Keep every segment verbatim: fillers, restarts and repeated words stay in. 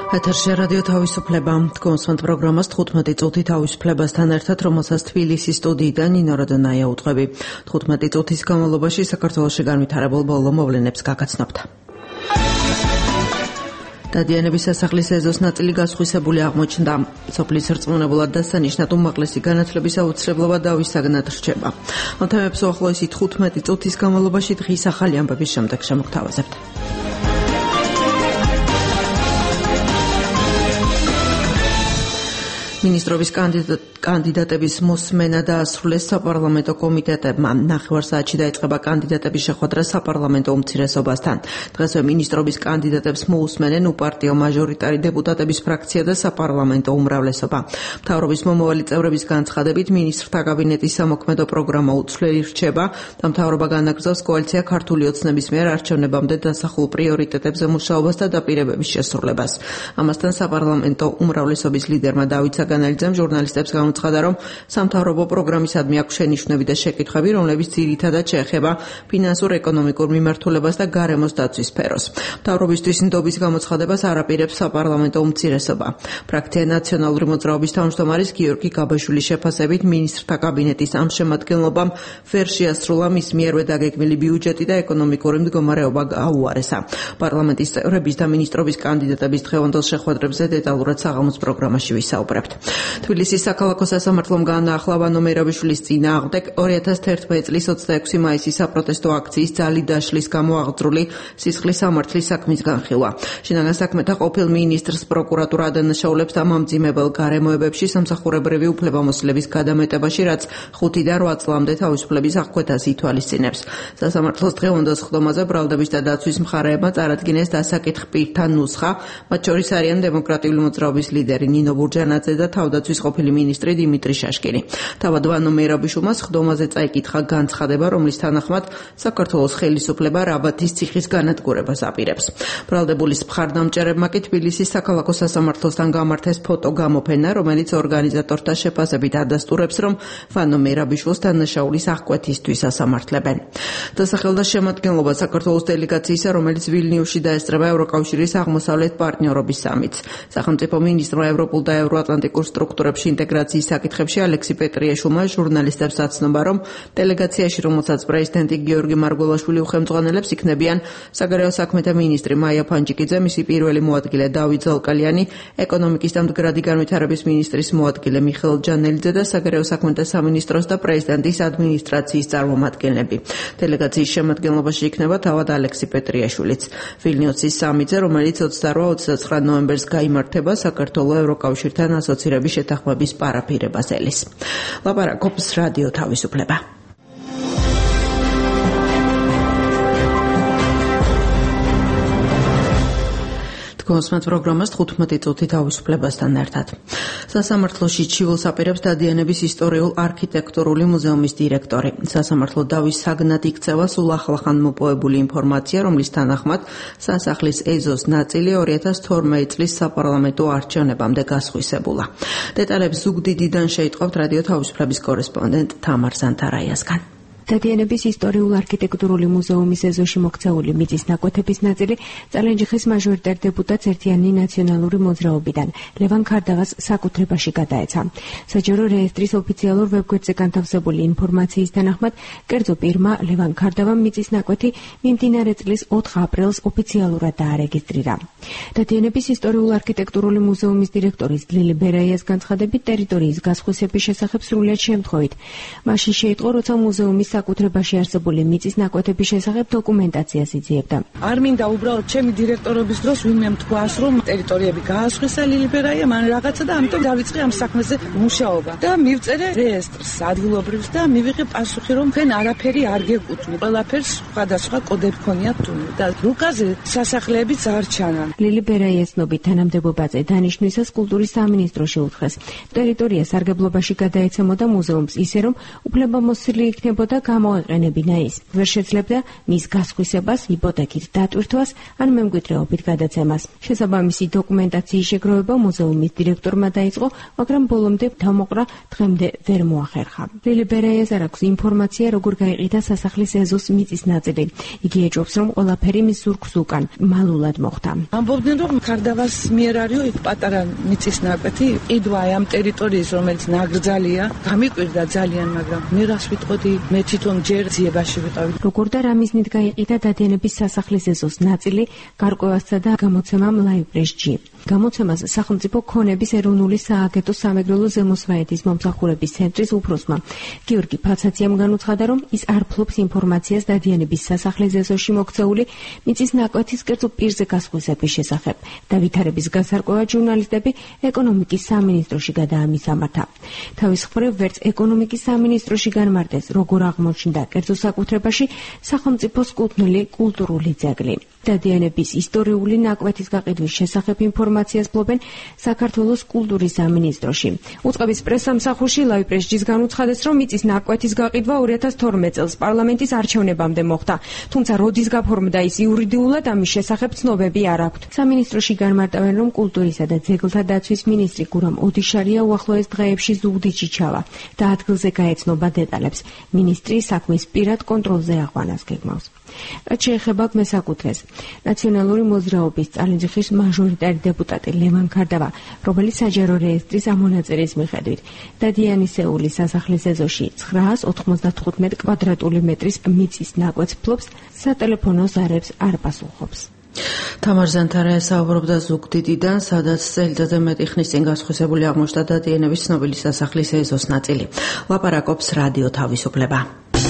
ეთერში რადიო თავისუფლება. თქვენს პროგრამას თხუთმეტი წუთი თავისუფლებასთან ერთად, რომელსაც თბილისის სტუდიიდან ნინო როდონაია უტყვები. თხუთმეტი წუთის განმავლობაში საქართველოში განვითარებულ ბოლო მოვლენებს გაგაცნობთ. დადიანების სასახლის ეზოს ნაწილი გასხვისებული აღმოჩნდა. სოფლის რწმუნებულად დასანიშნად უმაღლესი განათლების აუცილებლობა დავისაგნად რჩება. ამ თემებს უახლოესი თხუთმეტი წუთის განმავლობაში დღის ახალი ამბების შემდეგ შემოგთავაზებთ. მინისტრობის კანდიდატების მოსმენა დაასრულეს საპარლამენტო კომიტეტებმა. ნახევარ საათში დაიწყება კანდიდატების შეხვედრა საპარლამენტო უმცირესობასთან. დღესვე მინისტრობის კანდიდატებს მოусმენენ უპარტიო მაჟორიტარი დეპუტატების ფრაქცია და საპარლამენტო უმრავლესობა. მთავრობის მომავალი წევრების განცხადებით, მინისტრთა კაბინეტის სამოქმედო პროგრამა უცვლელი რჩება და მთავრობა განაგრძობს კოალიცია ქართული ოცნების მიერ არჩევნებამდე დასახულ პრიორიტეტებზე მუშაობას და დაპირებების შესრულებას. ამასთან საპარლამენტო უმრავლესობის ლიდერმა დავით განალიძამ ჟურნალისტებს გამოცხადა, რომ სამთავრობო პროგრამისადმი აქვს შენიშვნები და შეკითხვები, რომლებიც ძირითადად შეეხება ფინანსურ ეკონომიკურ მიმართულებას და გარემოს დაცვის სფეროს. მთავრობისთვის ნდობის გამოცხადებას არაპირებს საპარლამენტო უმცირესობა. ფრაქცია ნაციონალური მოძრაობის თავმჯდომარის გიორგი გაბაშვილის შეფასებით, მინისტრთა კაბინეტის ამ შემადგენლობამ ვერ შეასრულა მის მიერვე დაგეგმილი ბიუჯეტი და ეკონომიკური მდგომარეობა გაუარესა. პარლამენტის წევრების და მინისტრობის კანდიდატების დღევანდელ შეხვედრებზე დეტალურად საღამოს პროგრამაში ვისაუბრებთ. თბილისის საქალაქო სასამართლომ განაახლა ვანო მერაბიშვილის წინააღმდეგ ორი ათას თერთმეტი წლის ოცდაექვსი მაისის საპროტესტო აქციის ძალით დაშლის გამო აღძრული სისხლის სამართლის საქმის განხილვა. შინაგან საქმეთა ყოფილ მინისტრს პროკურატურა ადანაშაულებს დამამძიმებელ გარემოებებში სამსახურებრივი უფლებამოსილების გადამეტებაში, რაც ხუთი და რვა წლამდე თავისუფლების აღკვეთას ითვალისწინებს. სასამართლოს დღევანდელ სხდომაზე ბრალდების და დაცვის მხარეებმა წარადგინეს დასაკითხ პირთა ნუსხა, მათ შორის არიან დემოკრატიული მოძრაობის ლიდერი ნინო ბურჯანაძე და თავდაცვის ყოფილი მინისტრი დიმიტრი შაშკირი. თავად ვანო მერაბიშვილმა სხდომაზე წაიკითხა განცხადება, რომლის თანახმად საქართველოს ხელისუფლება რაბათის ციხის განადგურებას აპირებს. ბრალდებულის მხარდამჭერებმა კი თბილისის საქალაქო სასამართლოსთან გამართეს ფოტო გამოფენა, რომელიც ორგანიზატორთა შეფასებით ადასტურებს, რომ ვანო მერაბიშვილს დანაშაულის აღკვეთისთვის ასამართლებენ. დასახელდა შემადგენლობა საქართველოს დელეგაციისა, რომელიც ვილნიუსში დაესწრება ევროკავშირის აღმოსავლეთ პარტნიორობის სამიტს. სახელმწიფო მინისტრმა ევროპულ და ევროატლანტიკურ სტრუქტურებში ინტეგრაციის საკითხებში ალექსი პეტრიაშვილმა ჟურნალისტებს აცნობა, რომ დელეგაციაში, რომელსაც პრეზიდენტი გიორგი მარგველაშვილი უხელმძღვანელებს, იქნებიან საგარეო საქმეთა მინისტრი მაია ფანჯიკიძე, მისი პირველი მოადგილე დავით ზალკალიანი, ეკონომიკის და მდგრადი განვითარების მინისტრის მოადგილე მიხეილ ჯანელიძე და საგარეო საქმეთა სამინისტროს და პრეზიდენტის ადმინისტრაციის წარმომადგენლები. დელეგაციის შემადგენლობაში იქნება თავად ალექსი პეტრიაშვილიც. ვილნიუსის სამიტზე, რომელიც ოცდარვა ოცდაცხრა ნოემბერს გაიმართება, საქართველოს ევროკავშირთან ასოცირების შეთანხმების პარაფირებას ელის. ლაპარაკობს რადიო თავისუფლება. გოსმეთ პროგრამას თხუთმეტი წუთი თავისუფლებასთან ერთად. სასამართლოში ჩივილს აპირებს დადიანების ისტორიულ არქიტექტურული მუზეუმის დირექტორი. სასამართლო დავის საგნად იქცევა სულ ახლახან მოპოვებული ინფორმაცია, რომლის თანახმად სასახლის ეზოს ნაწილი ორი ათას თორმეტი წლის საპარლამენტო არჩევნებამდე გასხვისებულა. დეტალებს ზუგდიდიდან შეიტყობთ რადიო თავისუფლების კორესპონდენტ თამარ ზანთარაიასგან. დადიანების ისტორიულ არქიტექტურული მუზეუმის ეზოში მოქცეული მიწის ნაკვეთების ნაწილი წალენჯიხის მაჟორიტარ დეპუტატს ერთიანი ნაციონალური მოძრაობიდან ლევან ქარდავას საკუთრებაში გადაეცა. საჯარო რეესტრის ოფიციალურ ვებგვერდზე განთავსებული ინფორმაციის თანახმად, კერძო პირმა ლევან ქარდავამ მიწის ნაკვეთი მიმდინარე წლის ოთხ აპრილს ოფიციალურად დაარეგისტრირა. დადიანების ისტორიულ არქიტექტურული მუზეუმის დირექტორის ლილი ბერაიას განცხადებით, ტერიტორიის გასხვისების შესახებ სრულიად შემთხვევით. მაშინ შეიტყო, როცა მუზეუმის საკუთრებაში არსებული მიწის ნაკვეთების შესახებ დოკუმენტაციას იძიებდა. არ მინდა უბრალოდ ჩემი დირექტორობის დროს ვინმე თქვას, რომ ტერიტორიები გაასხვისა ლილი ბერაია, მან რაღაცა და ამიტომ დავიწყე ამ საქმეზე მუშაობა. და მივწერე რეესტრს ადგილობრივს და მივიღე პასუხი, რომ თქვენ არაფერი არ გეკუთვნით. ყველაფერს სხვადასხვა კოდები ქონიათ თუნდაც და რუკაზე სასახლეებიც არ ჩანან. ლილი ბერაიას ცნობით თანამდებობაზე დანიშვნისას კულტურის სამინისტროში უთხრეს. ტერიტორია სარგებლობაში გადაეცემოდა მუზეუმს ისე, რომ უფლებამოსილი იქნებოდა გამოეყენებინა ის. ვერ შეძლებდა მის გასხვისებას, იპოთეკით დატვირთვას ან მემკვიდრეობით გადაცემას. შესაბამისი დოკუმენტაციის შეგროვება მუზეუმის დირექტორმა დაიწყო, მაგრამ ბოლომდე თავმოყრა დღემდე ვერ მოახერხა. ლილი ბერაიას არ აქვს ინფორმაცია, როგორ გაიყიდა სასახლის ეზოს მიწის ნაწილი. იგი ეჭვობს, რომ ყველაფერი მის ზურგს უკან მალულად მოხდა. ამბობდნენ, რომ ქარდავას მიერ არის იქ პატარა მიწის ნაკვეთი, ყიდვა ამ ტერიტორიის, რომელიც ნაკრძალია, გამიკვირდა ძალიან, მაგრამ მე რას ვიტყოდი, მე თვითონ ჯერ ძიებაში ვიყავი. როგორ და რა მიზნით გაიყიდა დადიანების სასახლის ეზოს ნაწილი, გარკვევასა და გამოცემამ ლაიბრეშჯი. გამოცემას სახელმწიფო ქონების ეროვნული სააგენტო სამეგრელო ზემოსვაეთის მომსახურების ცენტრის უფროსმა გიორგი ფაცაციამ განუცხადა, რომ ის არ ფლობს ინფორმაციას დადიანების სასახლის ეზოში მოქცეული მიწის ნაკვეთის კერძო პირზე გასხვისების შესახებ. დავითარების გასარკვევად ჟურნალისტები ეკონომიკის სამინისტროში გადაამისამართა. თავის მხრივ ვერც ეკონომიკის სამინისტროში განმარტეს, როგორ აღმოჩნდა კერძო საკუთრებაში სახელმწიფოს კუთვნილი კულტურული ძეგლი. დადიანების ისტორიული ნაკვეთის გაყიდვის შესახებ ინფორმაციას ფლობენ საქართველოს კულტურის სამინისტროში. უწყების პრესსამსახურში ლაიბრეშჯის განუცხადეს, რომ მიწის ნაკვეთის გაყიდვა ორი ათას თორმეტ წელს პარლამენტის არჩევნებამდე მოხდა, თუმცა როდის გაფორმდა ის იურიდიულად, ამის შესახებ ცნობები არ აქვთ. სამინისტროში განმარტავენ, რომ კულტურისა და ძეგლთა დაცვის მინისტრი გურამ ოდიშარია უახლოეს დღეებში ზუგდიდში ჩავა და ადგილზე გაეცნობა დეტალებს. მინისტრი საქმის პირად კონტროლზე აყვანას გეგმავს. რაც შეეხება მესაკუთრეს, ნაციონალური მოძრაობის წალენჯიხის მაჟორიტარი დეპუტატი ლევან ქარდავა, რომელიც საჯარო რეესტრის ამონაწერის მიხედვით დადიანისეულის სასახლის ეზოში ცხრაას ოთხმოცდათხუთმეტ კვადრატული მეტრის მიწის ნაკვეთს ფლობს, სატელეფონო ზარებს არ პასუხობს. თამარ ზანთარაია საუბრობდა ზუგდიდიდან, სადაც წელიწადზე მეტი ხნის წინ გასხვისებული აღმოჩნდა დადიანების ცნობილი სასახლის ეზოს ნაწილი. ლაპარაკობს რადიო თავისუფლება.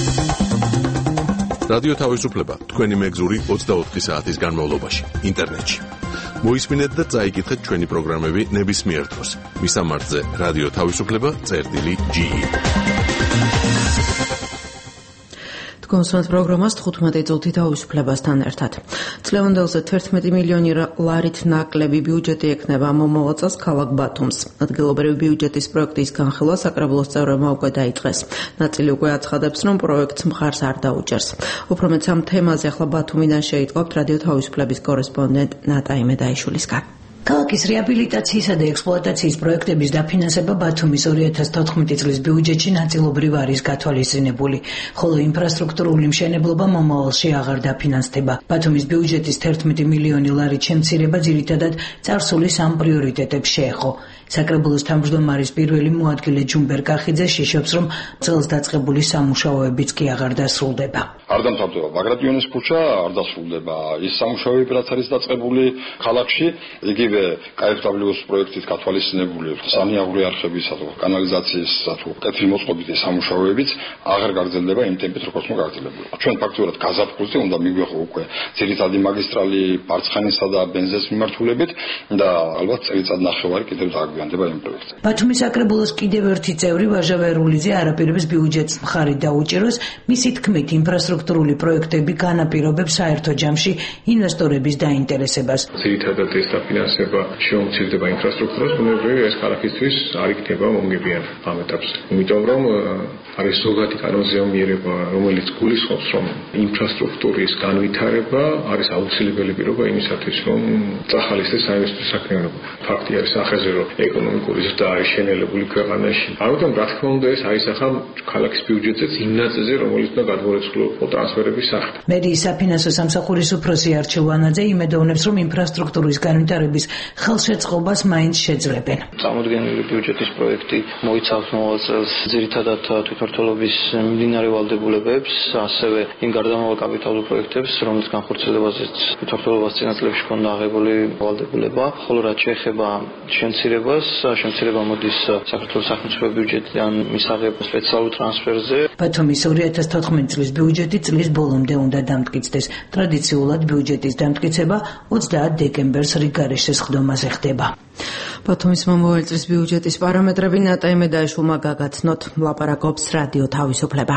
რადიო თავისუფლება თქვენი მეგზური ოცდაოთხი საათის განმავლობაში ინტერნეტში. მოისმინეთ და წაიკითხეთ ჩვენი პროგრამები ნებისმიერ დროს. მისამართზე რადიო თავისუფლება წერტილი ჯი ი. კონსულტ პროგრამას თხუთმეტი წუთი თავისუფლებასთან ერთად. წლევანდელზე თერთმეტი მილიონი ლარით ნაკლები ბიუჯეტი ექნება მომავალ წელს ქალაქ ბათუმს. ადგილობრივი ბიუჯეტის პროექტის განხილვა საკრებულოს წევრებმა უკვე დაიწყეს. ნაწილი უკვე აცხადებს, რომ პროექტს მხარს არ დაუჭერს. უფრო მეც ამ თემაზე ახლა ბათუმიდან შეიტყობთ რადიო თავისუფლების კორესპონდენტ ნატა იმედაიშვილისგან. ქალაქის რეაბილიტაციისა და ექსპლუატაციის პროექტების დაფინანსება ბათუმის ორი ათას თოთხმეტი წლის ბიუჯეტში ნაწილობრივ არის გათვალისწინებული, ხოლო ინფრასტრუქტურული მშენებლობა მომავალში აღარ დაფინანსდება. ბათუმის ბიუჯეტის თერთმეტი მილიონი ლარით შემცირება ძირითადად წარსული სამ პრიორიტეტებს შეეხო. საკრებულოს თავმჯდომარის პირველი მოადგილე ჯუმბერ კახიძე შიშობს, რომ წელს დაწყებული სამუშაოებიც კი აღარ დასრულდება. არ დამთავრდება ბაგრატიონის ქუჩა, არ დასრულდება ის სამუშაოები, რაც არის დაწყებული ქალაქში, იგივე კაეფდაბლიუს პროექტით გათვალისწინებული სანიაღვრე არხებისა თუ კანალიზაციის თუ კეთილმოწყობის სამუშაოებიც აღარ გაგრძელდება იმ ტემპით, როგორც მოგაგრძელებული. ჩვენ ფაქტობრივად გაზაფხულზე უნდა მიგვეხო უკვე ძირითადი მაგისტრალი ბარცხანისა და ბენზეს მიმართულებით და ალბათ წელიწად ნახევარი კიდევ დააგვიანდება იმ პროექტზე. ბათუმის საკრებულოს კიდევ ერთი წევრი ვაჟა ვერულიძე არაპირებს ბიუჯეტს მხარი დაუჭიროს, მისი თქმით ინფრასტრუქტურული პროექტები განაპირობებს საერთო ჯამში ინვესტორების დაინტერესებას. ძირითადად ეს დაფინანსება შეუმცირდება ინფრასტრუქტურას, ბუნებრივია ეს ქალაქისთვის არ იქნება მომგებიანი ამ ეტაპზე. იმიტომ რომ არის ზოგადი კანონზომიერება, რომელიც გულისხმობს, რომ ინფრასტრუქტურის განვითარება არის აუცილებელი პირობა იმისათვის, რომ წახალისდეს საინვესტიციო საქმიანობა. ფაქტი არის ახაზე, რომ ეკონომიკური ზრდა არის შენელებული ქვეყანაში. ამიტომ რა თქმა უნდა ეს აისახა ქალაქის ბიუჯეტზეც იმ ნაწილზე, რომელიც უნდა გადმოეწყვილიყო ტრანსფერების სახით. მერიის საფინანსო სამსახურის უფროსი არჩილ ვანაძე იმედოვნებს, რომ ინფრასტრუქტურის განვითარების ხელშეწყობას მაინც შეძლებენ. წამოდგენილი ბიუჯეტის პროექტი მოიცავს მომავალ წელს ძირითადად თვითმმართველობის მიმდინარე ვალდებულებებს, ასევე იმ გარდამავალ კაპიტალურ პროექტებს, რომლის განხორციელებაზეც თვითმმართველობას წინა წლებში ჰქონდა აღებული ვალდებულება, ხოლო რაც შეეხება შემცირებას, შემცირება მოდის საქართველოს სახელმწიფო ბიუჯეტიდან მისაღებ სპეციალურ ტრანსფერზე. ბათუმის ორი ათას თოთხმეტი წლის ბიუჯეტი წლის ბოლომდე უნდა დამტკიცდეს. ტრადიციულად ბიუჯეტის დამტკიცება ოცდაათ დეკემბერს რიგარეშეს ხდომაზე ხდება. ბათუმის მომავალ წლის ბიუჯეტის პარამეტრები ნატა იმედაიშვილმა გაგაცნოთ. ლაპარაკობს რადიო თავისუფლება.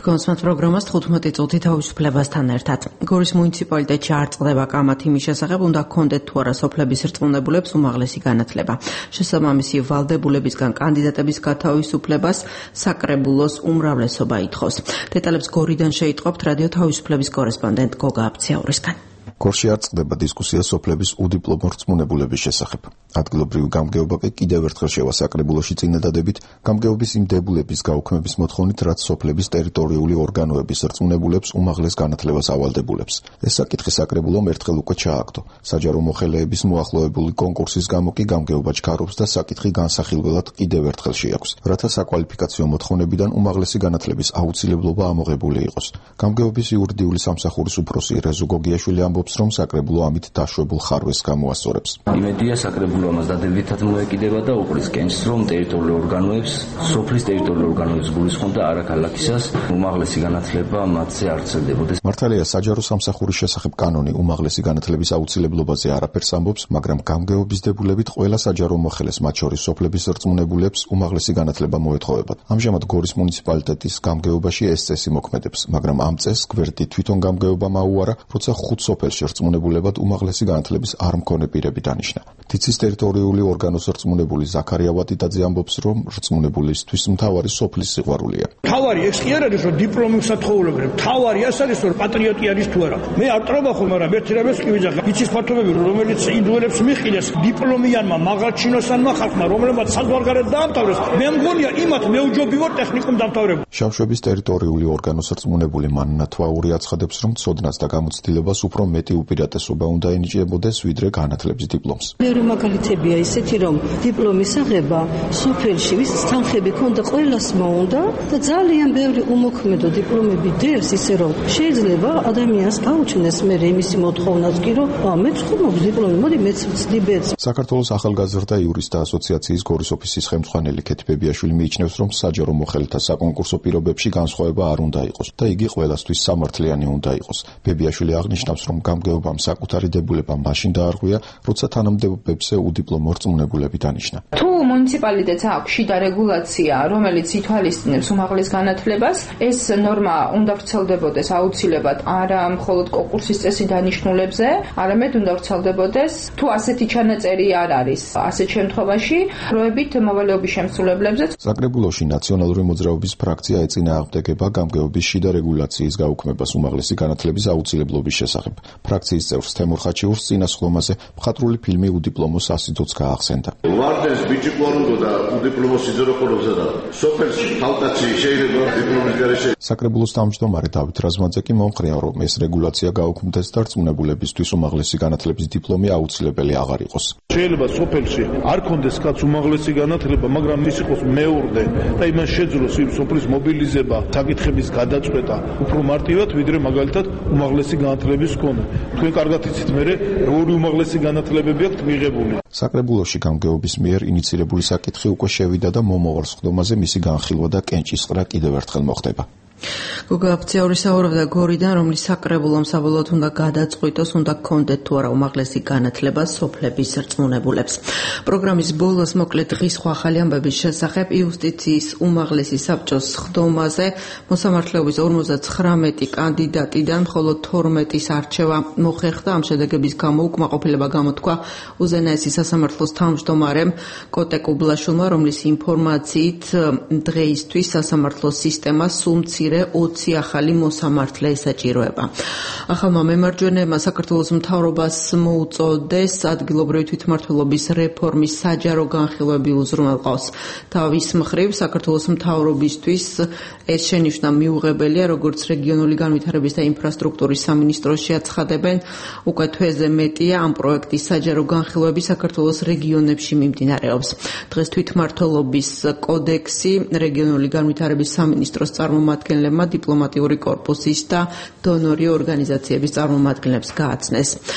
გონსმათ პროგრამას თხუთმეტი წუთი თავისუფლებასთან ერთად. გორის მუნიციპალიტეტში არ წყდება კამათი იმის შესახებ, უნდა ჰქონდეთ თუ არა სოფლების რწმუნებულებს უმაღლესი განათლება. შესაბამისი ვალდებულებისგან კანდიდატების გათავისუფლებას საკრებულოს უმრავლესობა ითხოვს. დეტალებს გორიდან შეიტყობთ რადიო თავისუფლების კორესპონდენტ გოგა აბციაურისგან. გორში არ წყდება დისკუსია სოფლების უდიპლომო რწმუნებულების შესახებ. ადგილობრივი გამგეობა კი კიდევ ერთხელ შევა საკრებულოში წინადადებით გამგეობის იმ დებულების გაუქმების მოთხოვნით, რაც სოფლების ტერიტორიული ორგანოების რწმუნებულებს უმაღლეს განათლებას ავალდებულებს. ეს საკითხი საკრებულომ ერთხელ უკვე ჩააგდო. საჯარო მოხელეების მოახლოებული კონკურსის გამო კი გამგეობა ჩქარობს და საკითხი განსახილველად კიდევ ერთხელ შეაქვს, რათა საკვალიფიკაციო მოთხოვნებიდან უმაღლესი განათლების აუცილებლობა ამოღებული იყოს. გამგეობის იურიდიული სამსახურის უფროსი რეზო გოგიაშვილი ამბობს, რომ საკრებულო ამით დაშვებულ ხარვეს გამოასწორებს. იმედია საკრებულო ამას დადებითად მოეკიდება და უყრის კენჭს, რომ ტერიტორიულ ორგანოებს, სოფლის ტერიტორიულ ორგანოებს გულისხმობ და არა ქალაქისას უმაღლესი განათლება მათზე არ ვრცელდებოდეს. მართალია, საჯარო სამსახურის შესახებ კანონი უმაღლესი განათლების აუცილებლობაზე არაფერს ამბობს, მაგრამ გამგეობის დებულებით ყველა საჯარო მოხელეს, მათ შორის სოფლების რწმუნებულებს უმაღლესი განათლება მოეთხოვებათ. ამჟამად გორის მუნიციპალიტეტის გამგეობაში ეს წესი მოქმედებს, მაგრამ ამ წესს გვერდი თვითონ გამგეობამ აუარა, როცა ხუთ სოფელში რწმუნებულებად უმაღლესი განათლების არ მქონე პირები დანიშნა. თიცის ტერიტორიული ორგანოს რწმუნებული ზაქარია ვატიდაძე ამბობს, რომ რწმუნებულისთვის მთავარი სოფლის სიყვარულია. მთავარი ეს კი არ არის, რომ დიპლომებს ათხოვლებენ. მთავარი ეს არის, რომ პატრიოტი არის თუ არა. მე არ ტრობა ხო, მაგრამ ერთი რამეს კი ვიძახე. იცის ფართობები, რომელიც ინდუელებს მიხილეს დიპლომიანმა მაღალჩინოსანმა ხალხმა, რომლებმაც საზღვარგარეთ დაამთავრეს. მე მგონია იმათ მეუჯობივარ ტექნიკუმ დამთავრებულ. შავშვების ტერიტორიული ორგანოს რწმუნებული მანნა თვაური აცხადებს, რომ ცოდნას და გამოცდილებას უფრო მეტი უპირატესობა უნდა ენიჭებოდეს, ვიდრე განათლების დიპლომს. მეორე მაგალითებია ისეთი, რომ დიპლომის აღება სოფელში ვის თანხები ქონდა ყველას მოუნდა და ძალიან ბევრი უმოქმედო დიპლომები დევს, ისე რომ შეიძლება ადამიანს გაუჩნდეს მე იმისი მოთხოვნაც კი რომ მე ვცხოვრობ დიპლომი, მოდი მეც ვცდიბეც. საქართველოს ახალგაზრდა იურისტთა ასოციაციის გორის ოფისის ხელმძღვანელი ქეთი ბებიაშვილი მიიჩნევს, რომ საჯარო მოხელეთა საკონკურსო პირობებში განსხვავება არ უნდა იყოს და იგი ყველასთვის სამართლიანი უნდა იყოს. ბებიაშვილი აღნიშნავს, რომ გამგეობამ საკუთარი დებულება მაშინ დაარღვია, როცა თანამდებობებზე უდიპლომო რწმუნებულები დანიშნა. თუ მუნიციპალიტეტს აქვს შიდა რეგულაცია, რომელიც ითვალისწინებს უმაღლეს განათლებას, ეს ნორმა უნდა ვრცელდებოდეს აუცილებლად არა მხოლოდ კონკურსის წესი დანიშნულებზე, არამედ უნდა ვრცელდებოდეს, თუ ასეთი ჩანაწერი არ არის, ასეთ შემთხვევაში პროებით მოვალეობის შემსრულებლებზე. საკრებულოში ნაციონალური მოძრაობის ფრაქცია ეწინააღმდეგება გამგეობის შიდა რეგულაციის გაუქმებას უმაღლესი განათლების აუცილებლობის შესახებ. ფრაქციის წევრს თემურ ხაჩიურს წინასხდომაზე მხატვრული ფილმი უდიპლომო სასიძოც გაახსენდა. ვარდეს ბიჭი ყორუნდო და უდიპლომო სიძორო ყორობსა და სოფელში ხალხაცი შეიძლება დიპლომის გარეშე. საკრებულოს თავმჯდომარე დავით რაზმაძე კი მომხრია, რომ ეს რეგულაცია გაუქმდეს და რწმუნებულებისთვის უმაღლესი განათლების დიპლომი აუცილებელი აღარ იყოს. შეიძლება სოფელში არ კონდეს კაც უმაღლესი განათლება, მაგრამ ის იყოს მეურნე და იმას შეძლოს იმ სოფლის მობილიზება, საკითხების გადაწყვეტა უფრო მარტივად, ვიდრე მაგალითად უმაღლესი განათლების მქონე. თქვენ კარგად იცით მე როგორი უმაღლესი განათლებები აქვთ მიღებული. საკრებულოში გამგეობის მიერ ინიცირებული საკითხი უკვე შევიდა და მომავალ სხდომაზე მისი განხილვა და კენჭისყრა კიდევ ერთხელ მოხდება. გოგა აბციაური საუბრობდა გორიდან, რომლის საკრებულომ საბოლოოდ უნდა გადაწყვიტოს, უნდა ჰქონდეთ თუ არა უმაღლესი განათლება სოფლების რწმუნებულებს. პროგრამის ბოლოს მოკლედ დღის სხვა ახალი ამბების შესახებ იუსტიციის უმაღლესი საბჭოს სხდომაზე მოსამართლეობის ორმოცდათხრამეტი კანდიდატიდან მხოლოდ თორმეტის არჩევა მოხერხდა. ამ შედეგების გამო უკმაყოფილება გამოთქვა უზენაესი სასამართლოს თავმჯდომარემ კოტე კუბლაშვილმა, რომლის ინფორმაციით დღეისთვის სასამართლოს სისტემა სულ მცირე ოცი ახალი მოსამართლე ესაჭიროება. ახალმა მემარჯვენეებმა საქართველოს მთავრობას მოუწოდეს ადგილობრივი თვითმმართველობის რეფორმის საჯარო განხილვები უზრუნველყოს. თავის მხრივ საქართველოს მთავრობისთვის ეს შენიშვნა მიუღებელია, როგორც რეგიონული განვითარების და ინფრასტრუქტურის სამინისტროში აცხადებენ. უკვე თვეზე მეტია ამ პროექტის საჯარო განხილვები საქართველოს რეგიონებში მიმდინარეობს. დღეს თვითმმართველობის კოდექსი რეგიონული განვითარების სამინისტროს წარმომადგენლებმა, დიპლომატიური კორპუსის და დონორი ორგანიზაციების წარმომადგენლებს გააცნეს.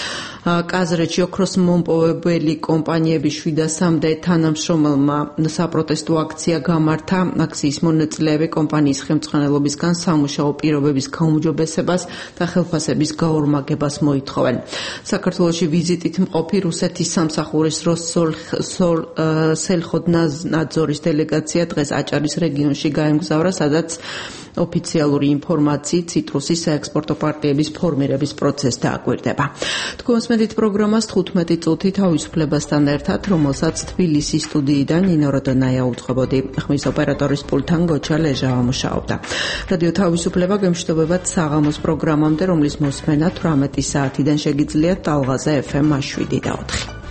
კაზრეთში ოქროს მომპოვებელი კომპანიების შვიდასამდე თანამშრომელმა საპროტესტო აქცია გამართა. აქციის მონაწილეები კომპანიის ხელმძღვანელობისგან სამუშაო პირობების გაუმჯობესებას და ხელფასების გაორმაგებას მოითხოვენ. საქართველოში ვიზიტით მყოფი რუსეთის სამსახურის სელხოდნაძორის დელეგაცია დღეს აჭარის რეგიონში გაემგზავრა, სადაც ოფიციალური ინფორმაციით ციტრუსის საექსპორტო პარტიების ფორმირების პროცესი დააკვირდება. თქვენსმენით პროგრამას თხუთმეტი წუთი თავისუფლებასთან ერთად, რომელსაც თბილისის სტუდიიდან ნინო როდონაია უძღვებოდი. ხმის ოპერატორის პულტთან გოჩა ლეჟავა მუშაობდა. რადიო თავისუფლება გემშვიდობებათ საღამოს პროგრამამდე, რომლის მოსმენა თვრამეტი საათიდან შეგიძლიათ ტალღაზე ეფ ემ შვიდი და ოთხი.